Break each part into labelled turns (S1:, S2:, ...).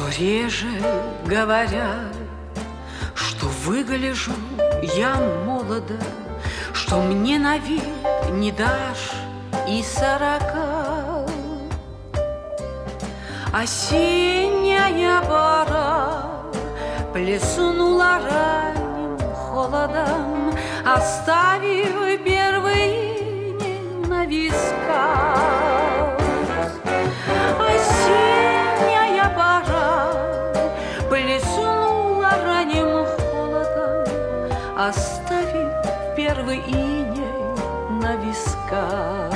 S1: реже говорят, что выгляжу я молодо, что мне на вид не дашь и 40. Осенняя пора плеснула ранним холодом, оставив первый иней на висках. Осенняя пора плеснула ранним холодом, оставив первый иней на висках.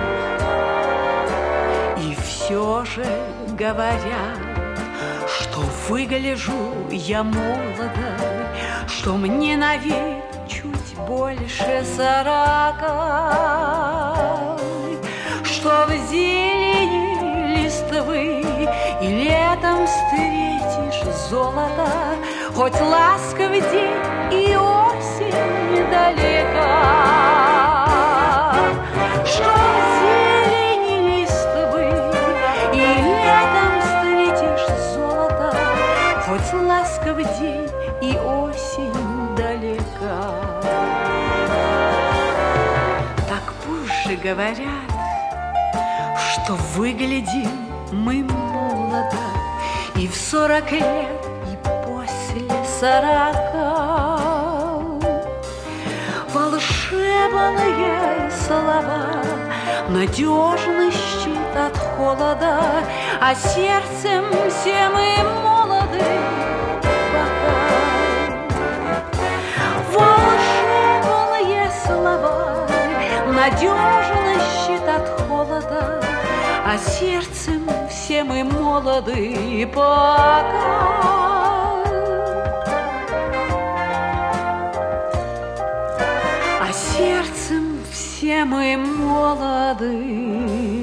S1: И все же говорят, что выгляжу я молодо, что мне на вид чуть больше 40, что в зелени листвы и летом встретишь золото, хоть ласков день и осень недалека. Что в зелени листвы и летом встретишь золото, хоть ласков день и осень далека. Так пусть же говорят, что выглядим мы молодо и в 40 лет, и после 40. Волшебные слова, надежный щит от холода, а сердцем все мы молоды пока. Волшебные слова, надежный щит от холода, а сердцем все мы молоды пока. А сердцем все мы молоды.